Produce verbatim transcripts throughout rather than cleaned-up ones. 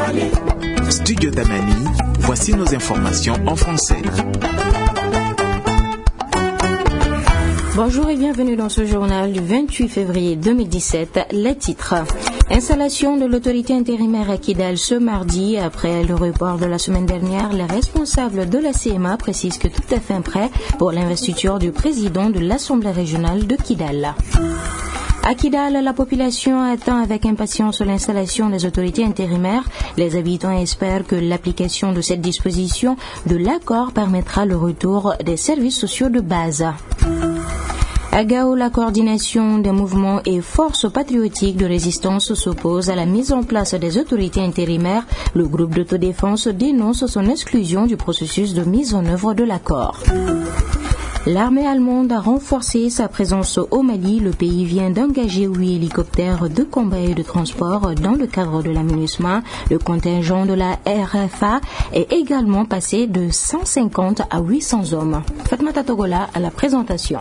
Studio Tamani, voici nos informations en français. Bonjour et bienvenue dans ce journal du vingt-huit février deux mille dix-sept. Les titres. Installation de l'autorité intérimaire à Kidal ce mardi. Après le report de la semaine dernière, les responsables de la C M A précisent que tout est fin prêt pour l'investiture du président de l'Assemblée régionale de Kidal. À Kidal, la population attend avec impatience l'installation des autorités intérimaires. Les habitants espèrent que l'application de cette disposition de l'accord permettra le retour des services sociaux de base. À Gao, la coordination des mouvements et forces patriotiques de résistance s'oppose à la mise en place des autorités intérimaires. Le groupe d'autodéfense dénonce son exclusion du processus de mise en œuvre de l'accord. L'armée allemande a renforcé sa présence au Mali. Le pays vient d'engager huit hélicoptères de combat et de transport dans le cadre de la MINUSMA. Le contingent de la R F A est également passé de cent cinquante à huit cents hommes. Fatmata Togola à la présentation.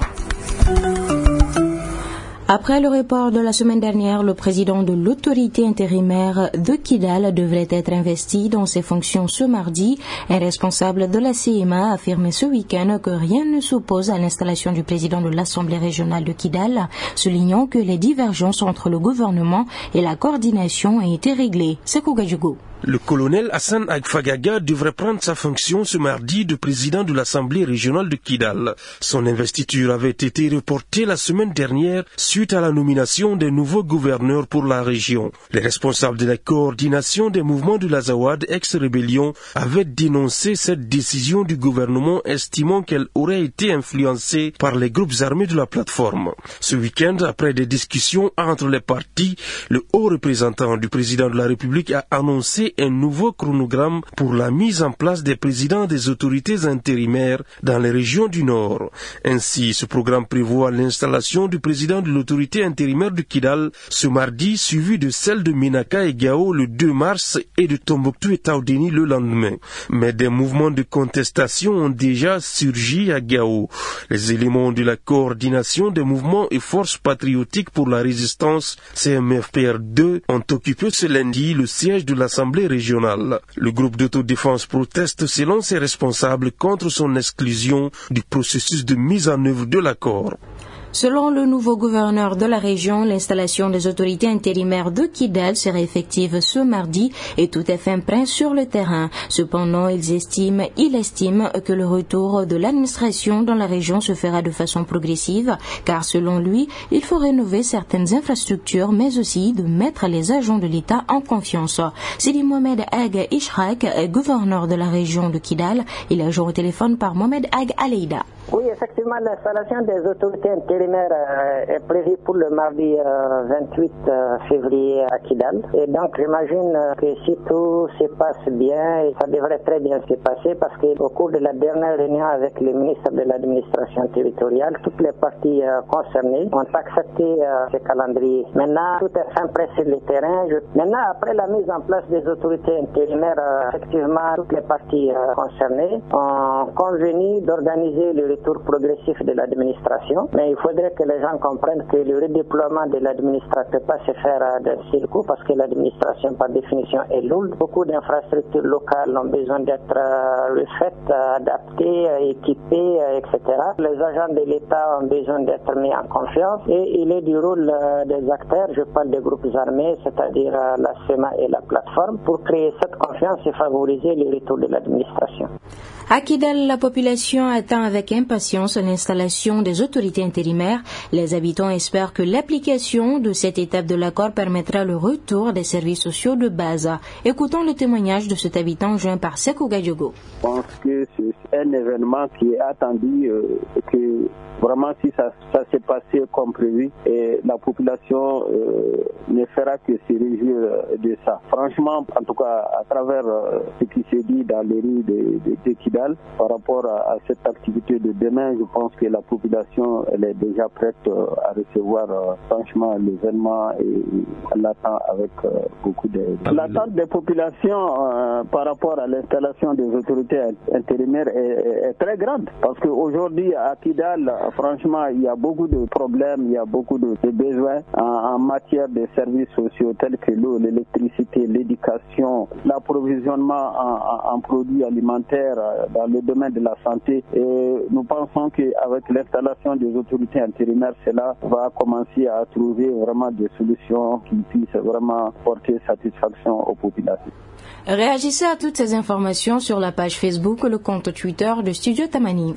Après le report de la semaine dernière, le président de l'autorité intérimaire de Kidal devrait être investi dans ses fonctions ce mardi. Un responsable de la C M A a affirmé ce week-end que rien ne s'oppose à l'installation du président de l'Assemblée régionale de Kidal, soulignant que les divergences entre le gouvernement et la coordination ont été réglées. Sekou Gadjougou. Le colonel Hassan Agfagaga devrait prendre sa fonction ce mardi de président de l'Assemblée régionale de Kidal. Son investiture avait été reportée la semaine dernière suite à la nomination des nouveaux gouverneurs pour la région. Les responsables de la coordination des mouvements de l'Azawad ex-rébellion avaient dénoncé cette décision du gouvernement, estimant qu'elle aurait été influencée par les groupes armés de la plateforme. Ce week-end, après des discussions entre les partis, le haut représentant du président de la République a annoncé un nouveau chronogramme pour la mise en place des présidents des autorités intérimaires dans les régions du Nord. Ainsi, ce programme prévoit l'installation du président de l'autorité intérimaire de Kidal ce mardi, suivi de celle de Menaka et Gao le deux mars et de Tombouctou et Taoudéni le lendemain. Mais des mouvements de contestation ont déjà surgi à Gao. Les éléments de la coordination des mouvements et forces patriotiques pour la résistance C M F P R deux ont occupé ce lundi le siège de l'Assemblée régionale. Le groupe d'autodéfense proteste selon ses responsables contre son exclusion du processus de mise en œuvre de l'accord. Selon le nouveau gouverneur de la région, l'installation des autorités intérimaires de Kidal serait effective ce mardi et tout est fin prêt sur le terrain. Cependant, ils estiment, il estime que le retour de l'administration dans la région se fera de façon progressive, car selon lui, il faut rénover certaines infrastructures, mais aussi de mettre les agents de l'État en confiance. Sidi Mohamed Ag Ishrak, gouverneur de la région de Kidal, il est joint au téléphone par Mohamed Ag Aleida. Oui, effectivement, l'installation des autorités intérimaires euh, est prévue pour le mardi euh, vingt-huit février à Kidal. Et donc, j'imagine que si tout se passe bien, et ça devrait très bien se passer, parce qu'au cours de la dernière réunion avec le ministre de l'administration territoriale, toutes les parties euh, concernées ont accepté euh, ce calendrier. Maintenant, tout est fin prêt sur le terrain. Je... Maintenant, après la mise en place des autorités intérimaires, euh, effectivement, toutes les parties euh, concernées ont convenu d'organiser le retour progressif de l'administration, mais il faudrait que les gens comprennent que le redéploiement de l'administration ne peut pas se faire d'un seul coup parce que l'administration par définition est lourde. Beaucoup d'infrastructures locales ont besoin d'être refaites, adaptées, équipées, et cetera. Les agents de l'État ont besoin d'être mis en confiance et il est du rôle des acteurs, je parle des groupes armés, c'est-à-dire la C E M A et la plateforme, pour créer cette confiance et favoriser le retour de l'administration. À Kidal, la population attend avec impatience l'installation des autorités intérimaires. Les habitants espèrent que l'application de cette étape de l'accord permettra le retour des services sociaux de base. Écoutons le témoignage de cet habitant joint par Sekou Gadjougou. Je pense que c'est un événement qui est attendu, euh, que vraiment si ça, ça s'est passé comme prévu, et la population euh, ne fera que se réjouir de ça. Franchement, en tout cas, à travers euh, ce qui se dit dans les rues de, de, de Kidal, Kidal. Par rapport à, à cette activité de demain, je pense que la population elle est déjà prête euh, à recevoir euh, franchement l'événement et elle l'attend avec euh, beaucoup de... L'attente des populations euh, par rapport à l'installation des autorités intérimaires est, est, est très grande. Parce qu'aujourd'hui à Kidal, franchement, il y a beaucoup de problèmes, il y a beaucoup de, de besoins en, en matière de services sociaux tels que l'eau, l'électricité, l'éducation, l'approvisionnement en, en, en produits alimentaires dans le domaine de la santé. Et nous pensons qu'avec l'installation des autorités intérimaires, cela va commencer à trouver vraiment des solutions qui puissent vraiment porter satisfaction aux populations. Réagissez à toutes ces informations sur la page Facebook ou le compte Twitter de Studio Tamani.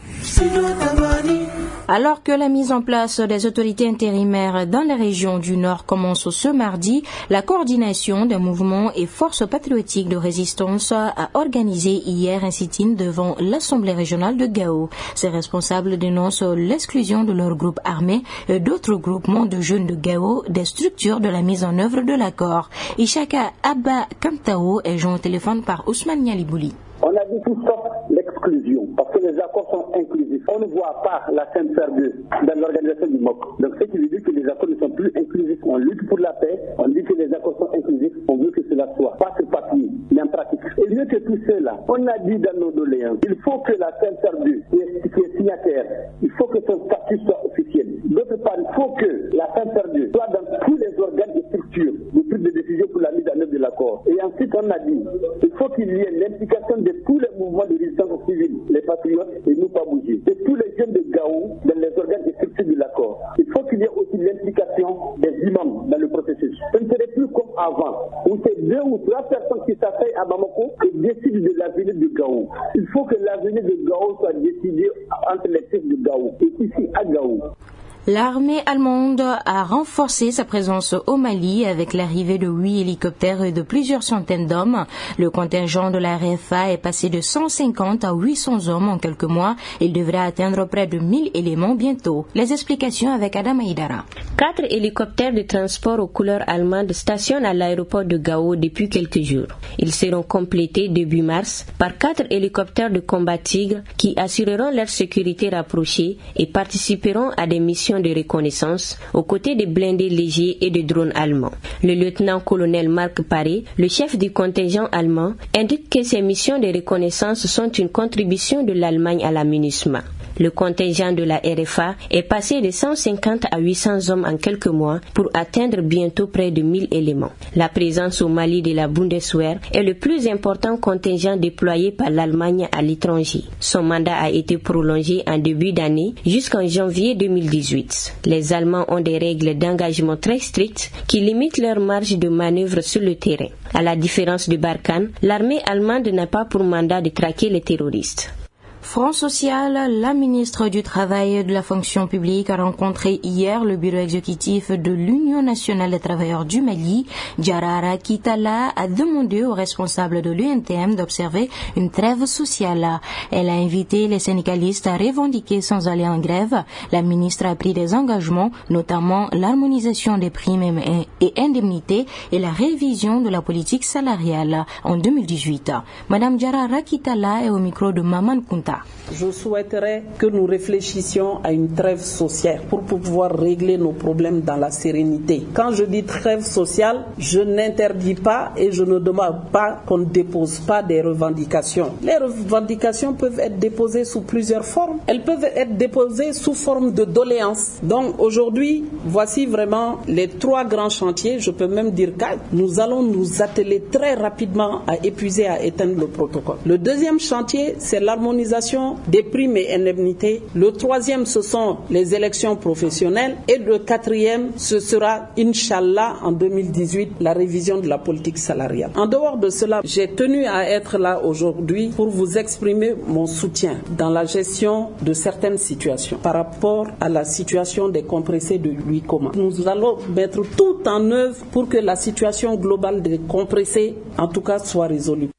Alors que la mise en place des autorités intérimaires dans les régions du Nord commence ce mardi, la coordination des mouvements et forces patriotiques de résistance a organisé hier un sit-in devant l'Assemblée régionale de Gao. Ces responsables dénoncent l'exclusion de leur groupe armé et d'autres groupements de jeunes de Gao des structures de la mise en œuvre de l'accord. Ishaka Abba Kamtao est joint au téléphone par Ousmane Nialibouli. On a dit tout sauf l'exclusion, parce que les accords sont inclusifs. On ne voit pas la C N C R deux dans l'organisation du M O C. Donc ce qui veut dire que les accords ne sont plus inclusifs. On lutte pour la paix, on dit que les accords sont inclusifs, on veut que cela soit. Pas sur papier, mais en pratique. Et mieux que tout cela, on a dit dans nos doléances, il faut que la C N C R deux, qui est, qui est signataire, il faut que son statut soit officiel. D'autre part, il faut que la C N C R deux soit dans tous les organes et structures de prise de décision pour la mise en œuvre de l'accord. Et ensuite, on a dit, il faut qu'il y ait l'implication de tous les mouvements de résistance civile, les patriotes, et nous pas bouger. Et tous les jeunes de Gao dans les organes et structures de l'accord. Il faut qu'il y ait aussi l'implication des imams dans le processus. Ce ne serait plus comme avant, où c'est deux ou trois personnes qui s'asseyent à Bamako et décident de l'avenir de Gao. Il faut que l'avenir de Gao soit décidé entre les chefs de Gao et ici à Gao. L'armée allemande a renforcé sa présence au Mali avec l'arrivée de huit hélicoptères et de plusieurs centaines d'hommes. Le contingent de la R F A est passé de cent cinquante à huit cents hommes en quelques mois. Il devrait atteindre près de mille éléments bientôt. Les explications avec Adam Aïdara. Quatre hélicoptères de transport aux couleurs allemandes stationnent à l'aéroport de Gao depuis quelques jours. Ils seront complétés début mars par quatre hélicoptères de combat Tigre qui assureront leur sécurité rapprochée et participeront à des missions de reconnaissance aux côtés des blindés légers et de drones allemands. Le lieutenant-colonel Marc Paré, le chef du contingent allemand, indique que ces missions de reconnaissance sont une contribution de l'Allemagne à la MINUSMA. Le contingent de la R F A est passé de cent cinquante à huit cents hommes en quelques mois pour atteindre bientôt près de mille éléments. La présence au Mali de la Bundeswehr est le plus important contingent déployé par l'Allemagne à l'étranger. Son mandat a été prolongé en début d'année jusqu'en janvier deux mille dix-huit. Les Allemands ont des règles d'engagement très strictes qui limitent leur marge de manœuvre sur le terrain. À la différence de Barkhane, l'armée allemande n'a pas pour mandat de traquer les terroristes. Front social, la ministre du Travail et de la Fonction publique a rencontré hier le bureau exécutif de l'Union nationale des travailleurs du Mali. Diarra Kitala a demandé aux responsables de l'U N T M d'observer une trêve sociale. Elle a invité les syndicalistes à revendiquer sans aller en grève. La ministre a pris des engagements, notamment l'harmonisation des primes et indemnités et la révision de la politique salariale en deux mille dix-huit. Madame Diarra Kitala est au micro de Maman Kunta. Je souhaiterais que nous réfléchissions à une trêve sociale pour pouvoir régler nos problèmes dans la sérénité. Quand je dis trêve sociale, je n'interdis pas et je ne demande pas qu'on ne dépose pas des revendications. Les revendications peuvent être déposées sous plusieurs formes. Elles peuvent être déposées sous forme de doléances. Donc aujourd'hui, voici vraiment les trois grands chantiers, je peux même dire quatre. Nous allons nous atteler très rapidement à épuiser, à éteindre le protocole. Le deuxième chantier, c'est l'harmonisation des primes et indemnités. Le troisième, ce sont les élections professionnelles. Et le quatrième, ce sera, Inch'Allah, en deux mille dix-huit, la révision de la politique salariale. En dehors de cela, j'ai tenu à être là aujourd'hui pour vous exprimer mon soutien dans la gestion de certaines situations par rapport à la situation des compressés de l'U I C O M A. Nous allons mettre tout en œuvre pour que la situation globale des compressés, en tout cas, soit résolue.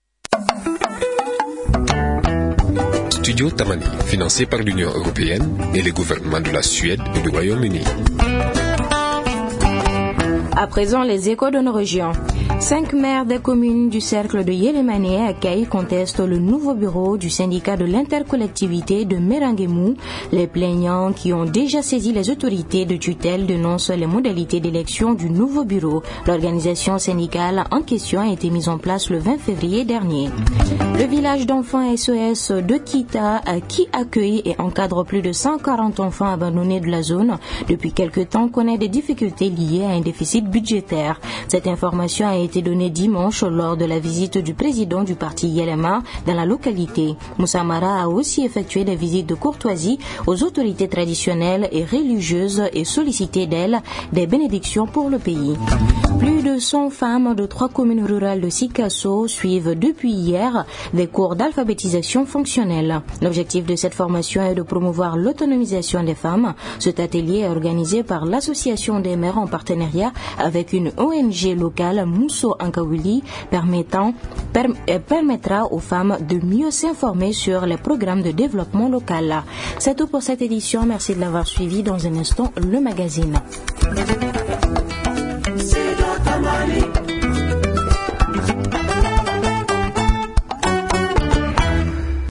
Studio Tamani, financé par l'Union européenne et les gouvernements de la Suède et du Royaume-Uni. À présent, les échos de nos régions. Cinq maires des communes du cercle de Yélémané accueillent contestent le nouveau bureau du syndicat de l'intercollectivité de Meranguemou. Les plaignants qui ont déjà saisi les autorités de tutelle dénoncent les modalités d'élection du nouveau bureau. L'organisation syndicale en question a été mise en place le vingt février dernier. Le village d'enfants S O S de Kita, qui accueille et encadre plus de cent quarante enfants abandonnés de la zone depuis quelque temps, connaît des difficultés liées à un déficit budgétaire. Cette information a été donnée dimanche lors de la visite du président du parti Yélema dans la localité. Moussa Mara a aussi effectué des visites de courtoisie aux autorités traditionnelles et religieuses et sollicité d'elles des bénédictions pour le pays. Plus de cent femmes de trois communes rurales de Sikasso suivent depuis hier des cours d'alphabétisation fonctionnelle. L'objectif de cette formation est de promouvoir l'autonomisation des femmes. Cet atelier est organisé par l'Association des maires en partenariat avec une O N G locale, Mousso Ankawili, permettant, per, permettra aux femmes de mieux s'informer sur les programmes de développement local. C'est tout pour cette édition. Merci de l'avoir suivi. Dans un instant, le magazine.